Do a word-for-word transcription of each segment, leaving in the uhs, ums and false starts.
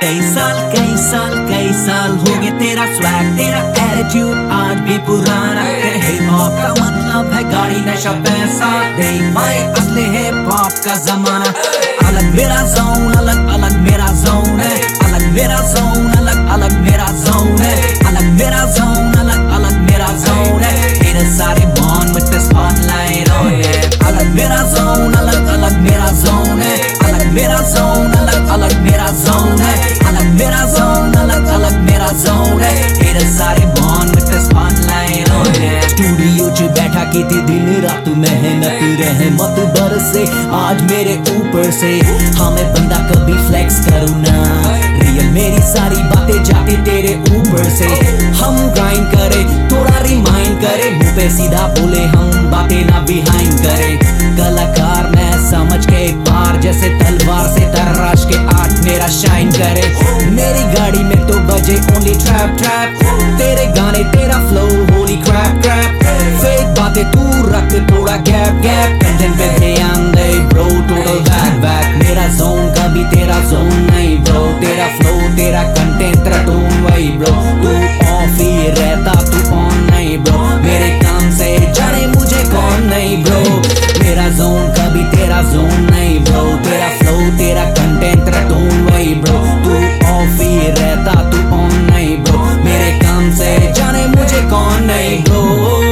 कई साल कई साल कई साल हो गए तेरा स्वैग तेरा एटीट्यूड आज भी पुराना है। हिप हॉप का मतलब है गाड़ी नशा पैसा दे भाई असली हिप हॉप का जमाना। अलग मेरा जोन अलग अलग मेरा जोन है, अलग मेरा जोन अलग अलग मेरा जोन है, अलग मेरा जोन अलग अलग मेरा जोन है। मेरे सारे born with the spotlight on it। अलग मेरा जोन अलग अलग मेरा जोन है, अलग मेरा जोन अलग अलग मेरा जोन है, अलग मेरा जोन अलग अलग मेरा जोन है। मेरे सारे born with the spotlight on it। Studio च बैठा की थी दिन रात मेहनत रहमत बरसे आज मेरे ऊपर से। हाँ मैं बंदा कभी फ्लेक्स करूँ ना, रियल मेरी सारी बातें जाती तेरे ऊपर से। हम ग्राइंड करे थोड़ा रिमाइंड करे, मुंह पे सीधा बोले हम बातें ना बिहाइंड करे। कलाकार मैं समझ के पार जैसे तलवार से तराश के आर्ट मेरा शाइन करे। मेरी गाड़ी में तो बजे ओनली ट्रैप ट्रैप, तेरे गाने तेरा flow holy crap crap. Fake बातें तू रख थोड़ा गैप गैप, कंटेंट पे ध्यान दे ब्रो टोटल बैक बैक। मेरा जोन कभी तेरा जोन नहीं ब्रो, तेरा फ्लो तेरा कंटेंट तेरा टोन वही ब्रो। तू ऑफ ही रहता तू ऑन नहीं ब्रो, मेरे काम से जाने मुझे कौन नहीं ब्रो। मेरा जोन कभी तेरा जोन नहीं ब्रो, तेरा फ्लो तेरा कंटेंट तेरा टोन वही ब्रो। तू ऑफ ही रहता तू ऑन नहीं ब्रो, मेरे काम से जाने मुझे कौन नहीं ब्रो।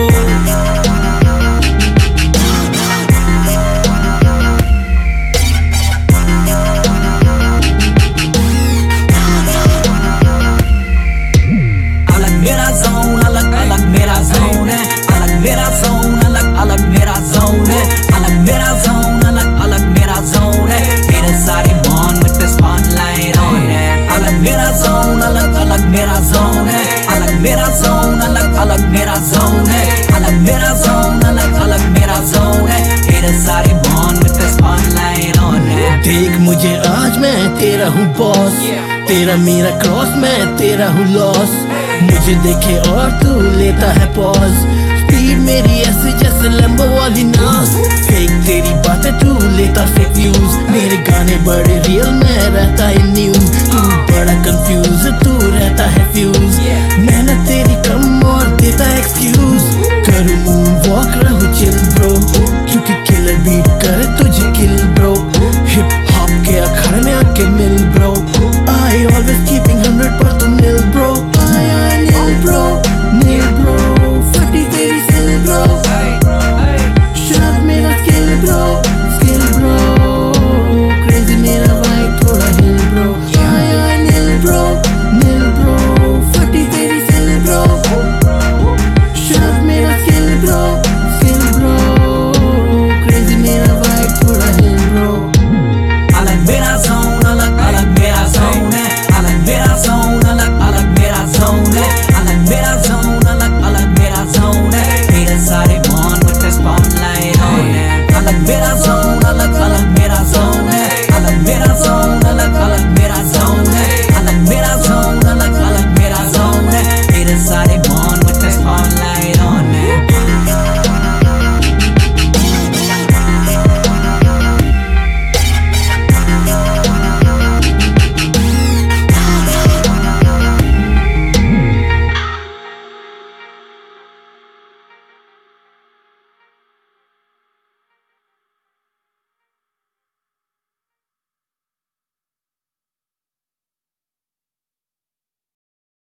मेरा जोन अलग अलग मेरा जोन है, अलग मेरा जोन अलग अलग मेरा जोन है, अलग मेरा जोन अलग अलग मेरा जोन है। मेरे सारे born with the spotlight on it। अलग मेरा जोन अलग अलग मेरा जोन है, अलग मेरा जोन अलग अलग मेरा जोन है, अलग मेरा जोन अलग अलग मेरा जोन है। मेरे सारे born with the spotlight on it। देख मुझे आज मैं तेरा हूँ बॉस, तेरा मेरा क्रॉस मैं तेरा हूँ लॉस। मुझे देखे और तू लेता है पॉज, स्पीड मेरी ऐसी जैसे लंबो वाली नास। फेक तेरी बातें तू लेता फेक व्यूज, मेरे गाने बड़े रियल में रहता है न्यूज। तू बड़ा कंफ्यूज तू रहता है फ्यूज।